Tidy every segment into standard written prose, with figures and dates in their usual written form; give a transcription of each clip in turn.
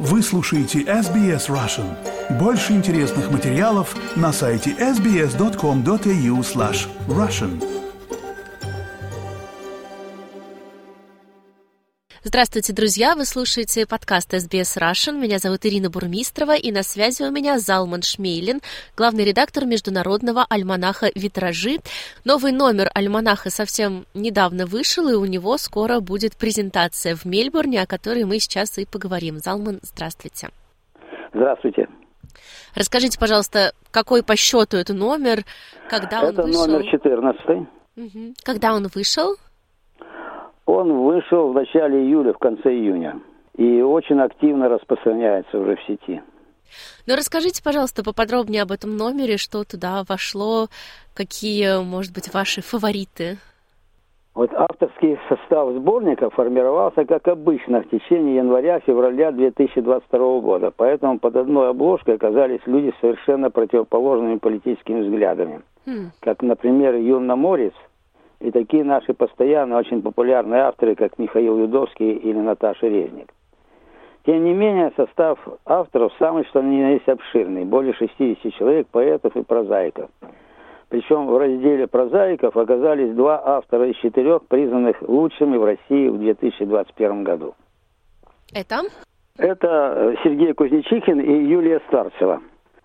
Вы слушаете SBS Russian. Больше интересных материалов на сайте sbs.com.au/russian. Здравствуйте, друзья! Вы слушаете подкаст SBS Russian. Меня зовут Ирина Бурмистрова, и на связи у меня Залман Шмейлин, главный редактор международного альманаха «Витражи». Новый номер альманаха совсем недавно вышел, и у него скоро будет презентация в Мельбурне, о которой мы сейчас и поговорим. Залман, здравствуйте. Здравствуйте. Расскажите, пожалуйста, какой по счету это номер, когда он вышел? Это номер 14. Когда он вышел? Он вышел в начале июля, в конце июня, и очень активно распространяется уже в сети. Ну, расскажите, пожалуйста, поподробнее об этом номере, что туда вошло, какие, может быть, ваши фавориты? Вот авторский состав сборника формировался, как обычно, в течение января-февраля 2022 года. Поэтому под одной обложкой оказались люди с совершенно противоположными политическими взглядами. Как, например, Юнна Моррис, и такие наши постоянные, очень популярные авторы, как Михаил Юдовский или Наташа Резник. Тем не менее, состав авторов самый что ни на есть обширный. Более 60 человек, поэтов и прозаиков. Причем в разделе прозаиков оказались 2 автора из 4, признанных лучшими в России в 2021 году. Это Сергей Кузнечихин и Юлия Старцева.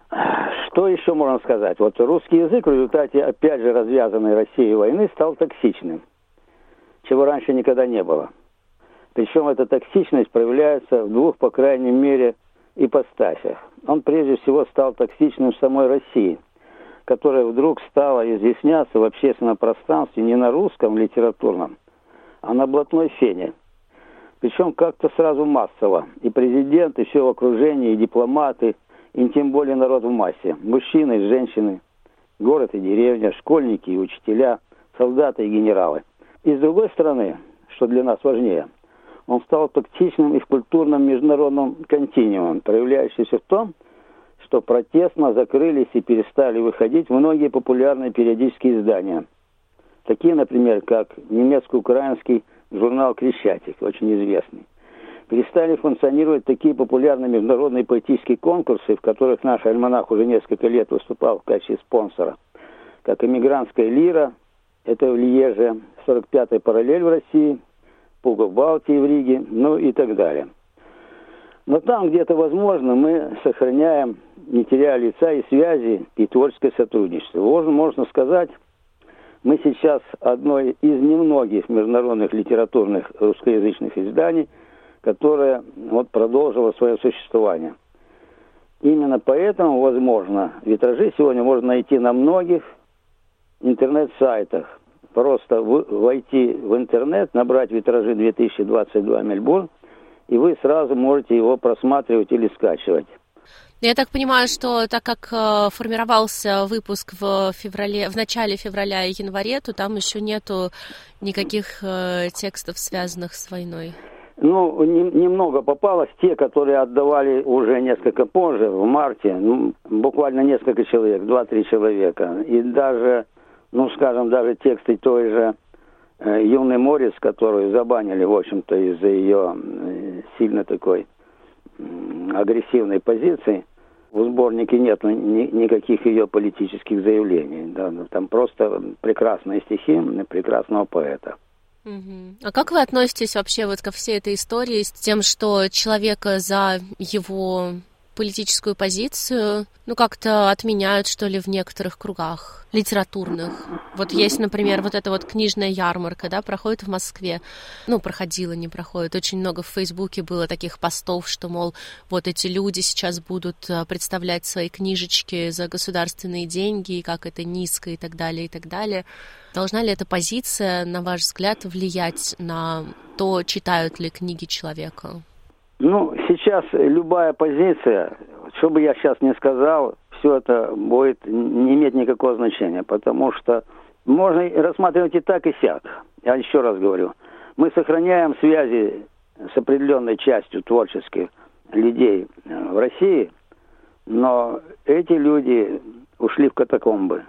Что еще можно сказать? Вот русский язык в результате, опять же, развязанной Россией войны стал токсичным, чего раньше никогда не было. Причем эта токсичность проявляется в 2, по крайней мере, ипостасях. Он прежде всего стал токсичным в самой России, которая вдруг стала изъясняться в общественном пространстве не на русском литературном, а на блатной фене. Причем как-то сразу массово. И президент, и все в окружении, и дипломаты, и тем более народ в массе. Мужчины и женщины, город и деревня, школьники и учителя, солдаты и генералы. И с другой стороны, что для нас важнее, он стал токсичным и в культурном международном континууме, проявляющийся в том, что протестно закрылись и перестали выходить многие популярные периодические издания. Такие, например, как немецко-украинский журнал «Крещатик», очень известный. Перестали функционировать такие популярные международные поэтические конкурсы, в которых наш альманах уже несколько лет выступал в качестве спонсора, как «Эмигрантская лира», это в Льеже, 45-я параллель в России, «Пуга в Балтии» в Риге, ну и так далее. Но там где-то, возможно, мы сохраняем, не теряя лица и связи, и творческое сотрудничество. Можно сказать, мы сейчас одной из немногих международных литературных русскоязычных изданий, которая продолжила свое существование. Именно поэтому, возможно, «Витражи» сегодня можно найти на многих интернет-сайтах. Просто войти в интернет, набрать «Витражи 2022 Мельбурн», и вы сразу можете его просматривать или скачивать. Я так понимаю, что так как формировался выпуск в начале февраля и январе, то там еще нету никаких текстов, связанных с войной. Ну, немного попалось. Те, которые отдавали уже несколько позже, в марте, буквально несколько человек, 2-3 человека. И даже, даже тексты той же Юны Моррис, которую забанили, в общем-то, из-за ее сильно такой агрессивной позиции, в сборнике нет никаких ее политических заявлений. Да, там просто прекрасные стихи прекрасного поэта. А как вы относитесь вообще ко всей этой истории с тем, что человека за его политическую позицию, как-то отменяют, что ли, в некоторых кругах литературных? Вот есть, например, эта книжная ярмарка, да, проходит в Москве. Проходила, не проходит. Очень много в Фейсбуке было таких постов, что, мол, эти люди сейчас будут представлять свои книжечки за государственные деньги, и как это низко, и так далее, и так далее. Должна ли эта позиция, на ваш взгляд, влиять на то, читают ли книги человека? Сейчас любая позиция, что бы я сейчас ни сказал, все это будет не иметь никакого значения, потому что можно рассматривать и так, и сяк. Я еще раз говорю, мы сохраняем связи с определенной частью творческих людей в России, но эти люди ушли в катакомбы.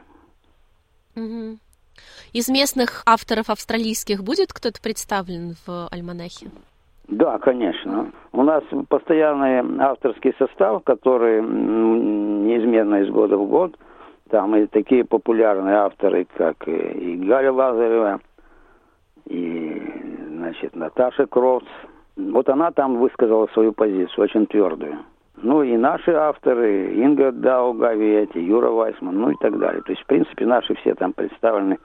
Из местных авторов австралийских будет кто-то представлен в альманахе? Да, конечно. У нас постоянный авторский состав, который неизменно из года в год. Там и такие популярные авторы, как и Галя Лазарева, и, значит, Наташа Кровц. Вот она там высказала свою позицию, очень твердую. Ну и наши авторы, Инга Даугавет, Юра Вайсман, ну и так далее. То есть, в принципе, наши все там представлены.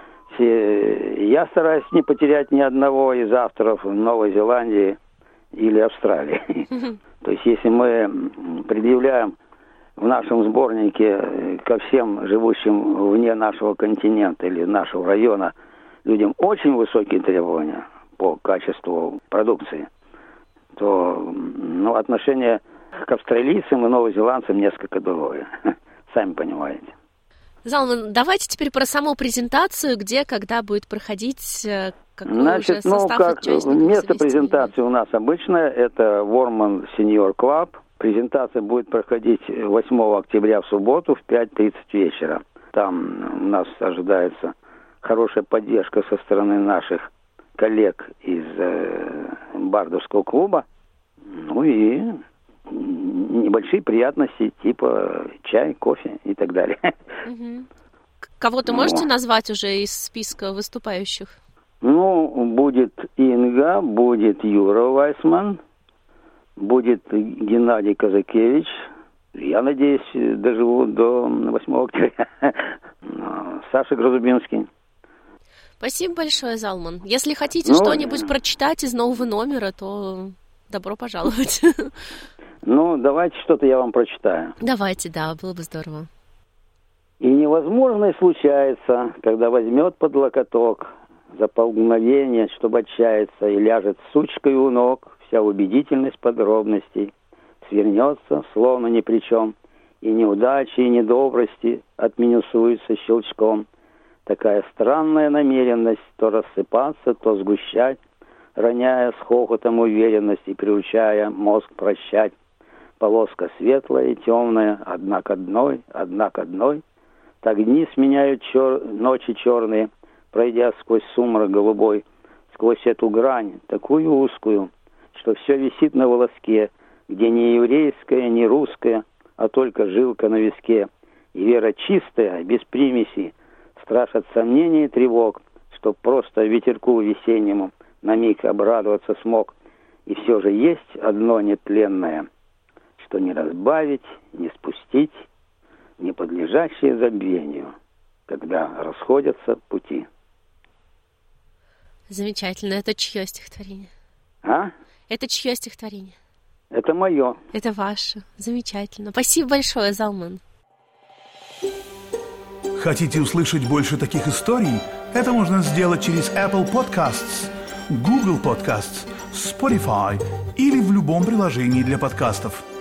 Я стараюсь не потерять ни одного из авторов Новой Зеландии или Австралии. То есть, если мы предъявляем в нашем сборнике ко всем живущим вне нашего континента или нашего района людям очень высокие требования по качеству продукции, то отношение к австралийцам и новозеландцам несколько другое. Сами понимаете. Залман, давайте теперь про саму презентацию, где, когда будет проходить, какой уже состав участников. Место презентации у нас обычное, это Ворман Senior Club. Презентация будет проходить 8 октября в субботу в 5:30 вечера. Там у нас ожидается хорошая поддержка со стороны наших коллег из бардовского клуба. Ну и небольшие приятности, типа чай, кофе и так далее. Кого-то можете назвать уже из списка выступающих? Будет Инга, будет Юра Вайсман, будет Геннадий Казакевич. Я надеюсь, доживу до 8 октября. Саша Грозубинский. Спасибо большое, Залман. Если хотите что-нибудь прочитать из нового номера, то добро пожаловать. Давайте что-то я вам прочитаю. Давайте, да, было бы здорово. И невозможное случается, когда возьмет под локоток за полмгновения, чтобы отчаяться, и ляжет сучкой у ног, вся убедительность подробностей свернется, словно ни при чем, и неудачи, и недобрости отминусуются щелчком. Такая странная намеренность то рассыпаться, то сгущать, роняя с хохотом уверенность и приучая мозг прощать. Полоска светлая и темная, одна к одной, так дни сменяют ночи черные, пройдя сквозь сумрак голубой, сквозь эту грань, такую узкую, что все висит на волоске, где не еврейская, не русская, а только жилка на виске. И вера чистая, без примесей, страшат сомнений и тревог, чтоб просто ветерку весеннему на миг обрадоваться смог. И все же есть одно нетленное, что не разбавить, не спустить, не подлежащее забвению, когда расходятся пути. Замечательно. Это чье стихотворение? Это чье стихотворение? Это мое. Это ваше. Замечательно. Спасибо большое, Залман. Хотите услышать больше таких историй? Это можно сделать через Apple Podcasts, Google Podcasts, Spotify или в любом приложении для подкастов.